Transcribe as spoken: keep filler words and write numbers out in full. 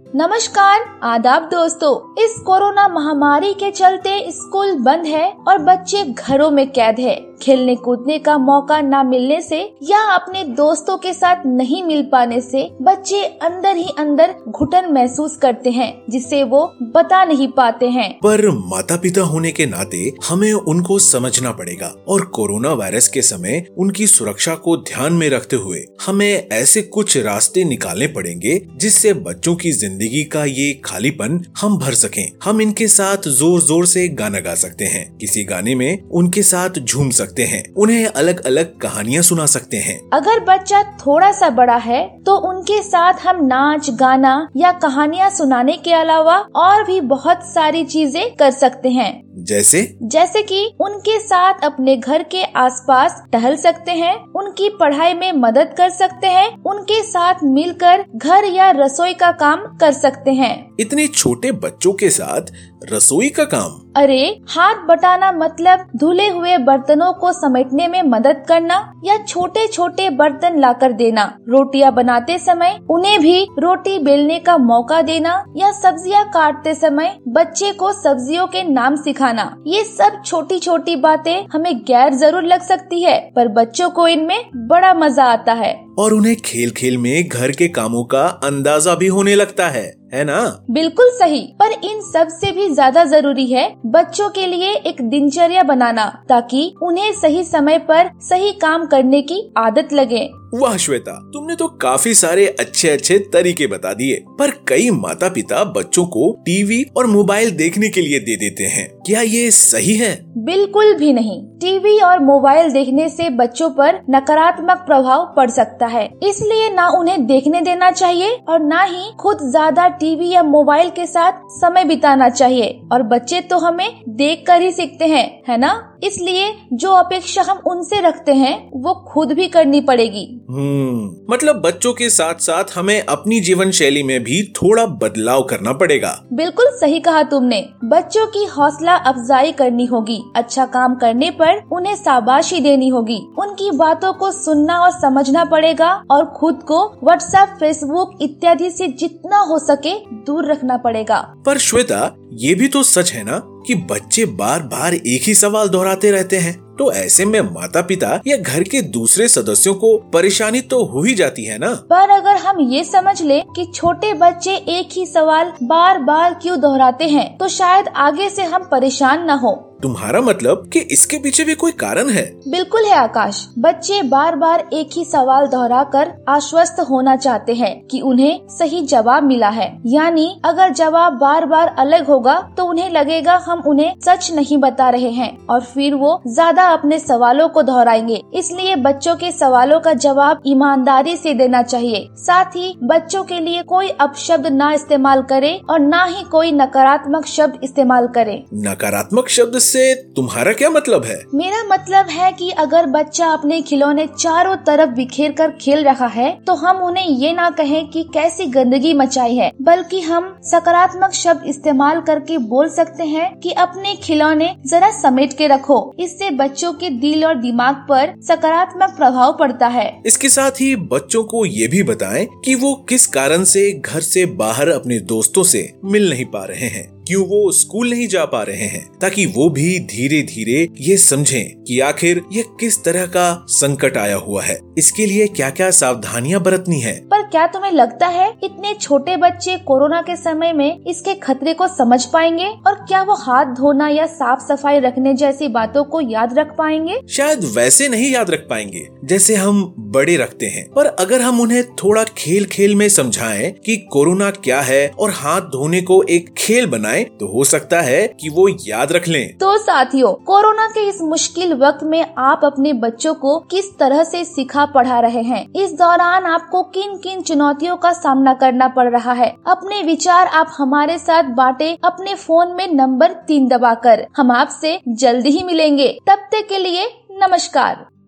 नमस्कार, आदाब दोस्तों। इस कोरोना महामारी के चलते स्कूल बंद है और बच्चे घरों में कैद है। खेलने कूदने का मौका न मिलने से या अपने दोस्तों के साथ नहीं मिल पाने से बच्चे अंदर ही अंदर घुटन महसूस करते हैं, जिसे वो बता नहीं पाते हैं। पर माता पिता होने के नाते हमें उनको समझना पड़ेगा और कोरोना वायरस के समय उनकी सुरक्षा को ध्यान में रखते हुए हमें ऐसे कुछ रास्ते निकालने पड़ेंगे जिससे बच्चों की जिंदगी का ये खालीपन हम भर सकें। हम इनके साथ जोर जोर से गाना गा सकते हैं, किसी गाने में उनके साथ झूम सकते हैं, उन्हें अलग अलग कहानियाँ सुना सकते हैं। अगर बच्चा थोड़ा सा बड़ा है तो उनके साथ हम नाच गाना या कहानियाँ सुनाने के अलावा और भी बहुत सारी चीजें कर सकते हैं। जैसे जैसे कि उनके साथ अपने घर के आसपास टहल सकते हैं, उनकी पढ़ाई में मदद कर सकते हैं, उनके साथ मिलकर घर या रसोई का काम कर सकते हैं। इतने छोटे बच्चों के साथ रसोई का काम? अरे, हाथ बटाना मतलब धुले हुए बर्तनों को समेटने में मदद करना या छोटे छोटे बर्तन लाकर देना, रोटियां बनाते समय उन्हें भी रोटी बेलने का मौका देना या सब्जियां काटते समय बच्चे को सब्जियों के नाम सिखाना। ये सब छोटी छोटी बातें हमें गैर जरूर लग सकती है, पर बच्चों को इनमें बड़ा मजा आता है और उन्हें खेल खेल में घर के कामों का अंदाजा भी होने लगता है, है ना? बिल्कुल सही। पर इन सब से भी ज्यादा जरूरी है बच्चों के लिए एक दिनचर्या बनाना, ताकि उन्हें सही समय पर सही काम करने की आदत लगे। वाह श्वेता, तुमने तो काफी सारे अच्छे अच्छे तरीके बता दिए। पर कई माता पिता बच्चों को टीवी और मोबाइल देखने के लिए दे देते हैं, क्या ये सही है? बिल्कुल भी नहीं। टीवी और मोबाइल देखने से बच्चों पर नकारात्मक प्रभाव पड़ सकता है, इसलिए ना उन्हें देखने देना चाहिए और ना ही खुद ज्यादा टीवी या मोबाइल के साथ समय बिताना चाहिए। और बच्चे तो हमें देख कर ही सीखते हैं, है ना? इसलिए जो अपेक्षा हम उनसे रखते हैं वो खुद भी करनी पड़ेगी। हम्म मतलब बच्चों के साथ साथ हमें अपनी जीवन शैली में भी थोड़ा बदलाव करना पड़ेगा। बिल्कुल सही कहा तुमने। बच्चों की हौसला अफजाई करनी होगी, अच्छा काम करने पर उन्हें शाबाशी देनी होगी, उनकी बातों को सुनना और समझना पड़ेगा और खुद को व्हाट्सएप, फेसबुक इत्यादि से जितना हो सके दूर रखना पड़ेगा। पर श्वेता, ये भी तो सच है ना कि बच्चे बार बार एक ही सवाल दोहराते रहते हैं, तो ऐसे में माता पिता या घर के दूसरे सदस्यों को परेशानी तो हो ही जाती है ना? पर अगर हम ये समझ ले कि छोटे बच्चे एक ही सवाल बार बार क्यों दोहराते हैं, तो शायद आगे से हम परेशान न हो। तुम्हारा मतलब कि इसके पीछे भी कोई कारण है? बिल्कुल है आकाश। बच्चे बार बार एक ही सवाल दोहराकर आश्वस्त होना चाहते हैं कि उन्हें सही जवाब मिला है। यानी अगर जवाब बार बार अलग होगा तो उन्हें लगेगा हम उन्हें सच नहीं बता रहे हैं और फिर वो ज्यादा अपने सवालों को दोहराएंगे। इसलिए बच्चों के सवालों का जवाब ईमानदारी से देना चाहिए। साथ ही बच्चों के लिए कोई अपशब्द न इस्तेमाल करे और न ही कोई नकारात्मक शब्द इस्तेमाल करे। नकारात्मक शब्द से तुम्हारा क्या मतलब है? मेरा मतलब है कि अगर बच्चा अपने खिलौने चारों तरफ बिखेर कर खेल रहा है तो हम उन्हें ये ना कहें कि कैसी गंदगी मचाई है, बल्कि हम सकारात्मक शब्द इस्तेमाल करके बोल सकते हैं कि अपने खिलौने जरा समेट के रखो। इससे बच्चों के दिल और दिमाग पर सकारात्मक प्रभाव पड़ता है। इसके साथ ही बच्चों को ये भी बताएं कि वो किस कारण से घर से बाहर अपने दोस्तों से मिल नहीं पा रहे हैं, क्यों वो स्कूल नहीं जा पा रहे हैं, ताकि वो भी धीरे धीरे ये समझें कि आखिर ये किस तरह का संकट आया हुआ है, इसके लिए क्या क्या सावधानियां बरतनी है। पर क्या तुम्हें लगता है इतने छोटे बच्चे कोरोना के समय में इसके खतरे को समझ पाएंगे? और क्या वो हाथ धोना या साफ सफाई रखने जैसी बातों को याद रख पाएंगे? शायद वैसे नहीं याद रख पाएंगे जैसे हम बड़े रखते हैं, पर अगर हम उन्हें थोड़ा खेल खेल में समझाएं कि कोरोना क्या है और हाथ धोने को एक खेल बनाएं, तो हो सकता है कि वो याद रख लें। तो साथियों, कोरोना के इस मुश्किल वक्त में आप अपने बच्चों को किस तरह से सिखा पढ़ा रहे हैं? इस दौरान आपको किन किन चुनौतियों का सामना करना पड़ रहा है? अपने विचार आप हमारे साथ बांटे अपने फोन में नंबर तीन दबाकर। हम आपसे जल्दी ही मिलेंगे। तब तक के लिए नमस्कार।